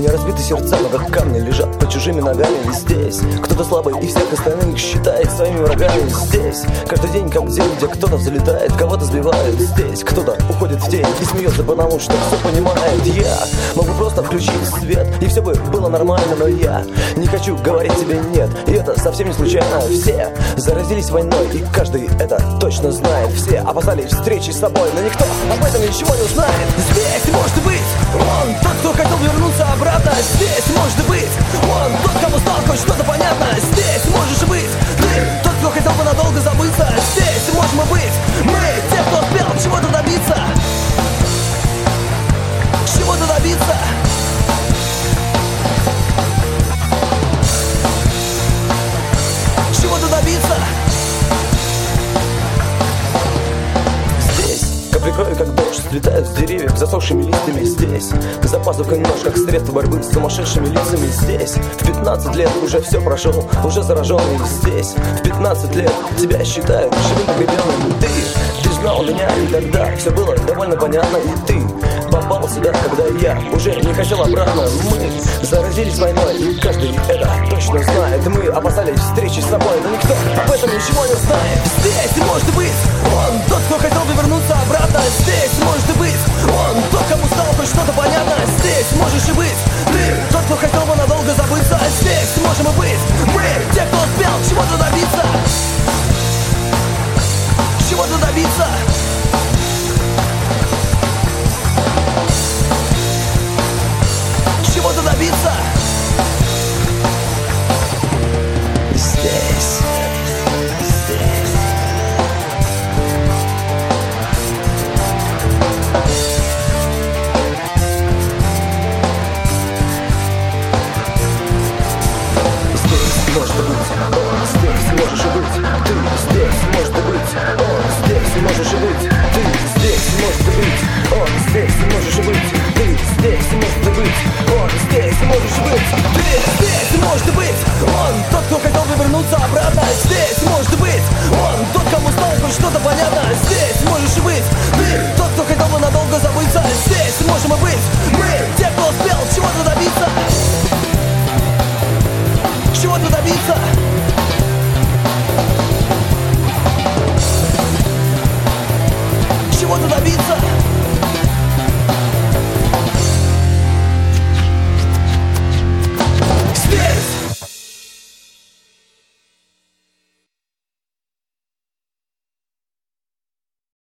Не разбиты сердца, но как камни лежат под чужими ногами. Здесь кто-то слабый и всех остальных считает своими врагами. Здесь каждый день как день, где кто-то взлетает, кого-то сбивает. Здесь кто-то уходит в тень и смеется, потому что все понимает. Я могу просто включить свет, и все бы было нормально, но я не хочу говорить тебе нет. И это совсем не случайно. Все заразились войной, и каждый это точно знает. Все опасались встречи с собой, но никто об этом ничего не узнает. Здесь может быть он тот, кто хотел вернуться обратно. Здесь может быть он тот, кому стало хоть что-то понятно. Здесь можешь быть ты, тот, кто хотел бы надолго забыться. Здесь можем быть мы, те, кто успел чего-то добиться. Чего-то добиться. Чего-то добиться. Здесь капли как дождь, слетают с деревьев засохшими листьями. Здесь за пазухой нож, как средство борьбы с сумасшедшими лицами. Здесь в 15 лет уже все прошел, уже зараженный. Здесь в 15 лет тебя считают живым погребенным. Ты знал меня, и тогда все было довольно понятно. И ты попал сюда, когда я уже не хотел обратно. Мы заразились войной, и каждый это точно знает. Мы опасались встречи с собой, но никто об этом ничего не знает. Здесь может быть он тот, кто хотел бы вернуться обратно. Здесь может быть